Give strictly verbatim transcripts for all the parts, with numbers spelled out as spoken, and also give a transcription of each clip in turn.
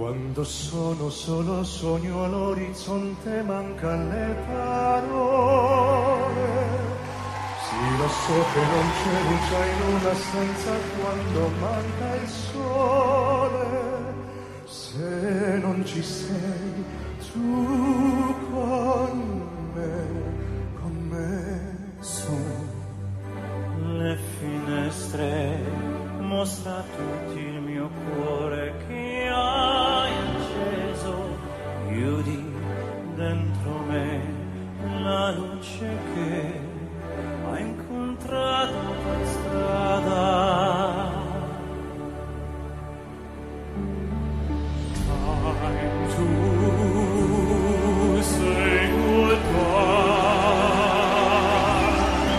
Quando sono solo sogno all'orizzonte, mancan le parole. Sì, lo so che non c'è luce in una stanza quando manca il sole. Se non ci sei tu con me, con me. Su le finestre mostra tutti il mio cuore che hai acceso. Chiudi dentro me la luce che hai incontrato per strada. Time to say goodbye.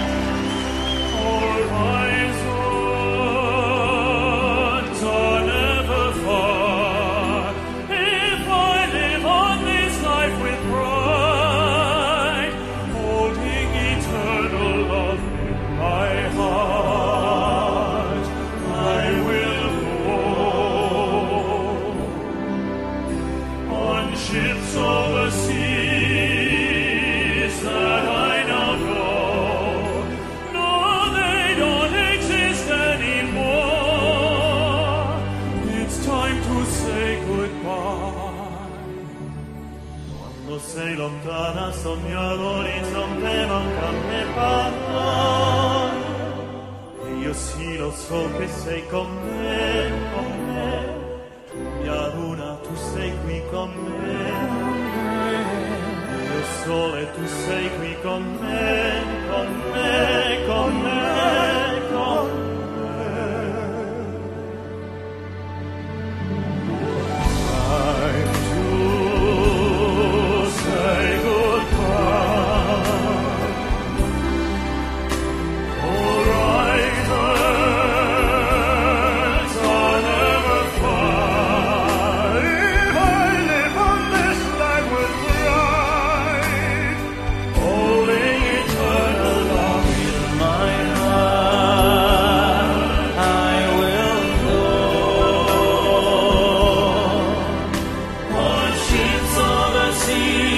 Horizons are never far. If I live on this life with pride, holding eternal love in my heart, I will go on ships over seas that I now know. No, they don't exist anymore. It's time to say goodbye. Quando sei lontana sogno all'orizzonte, mancano le parole. E io sì lo so che sei con me, con me. Tu mia luna, tu sei qui con me. Io sole, tu sei qui con me, con me, con me, con me. Time to say goodbye. Horizons are never far. If I live on this life with pride, holding eternal love in my heart, I will go on ships over seas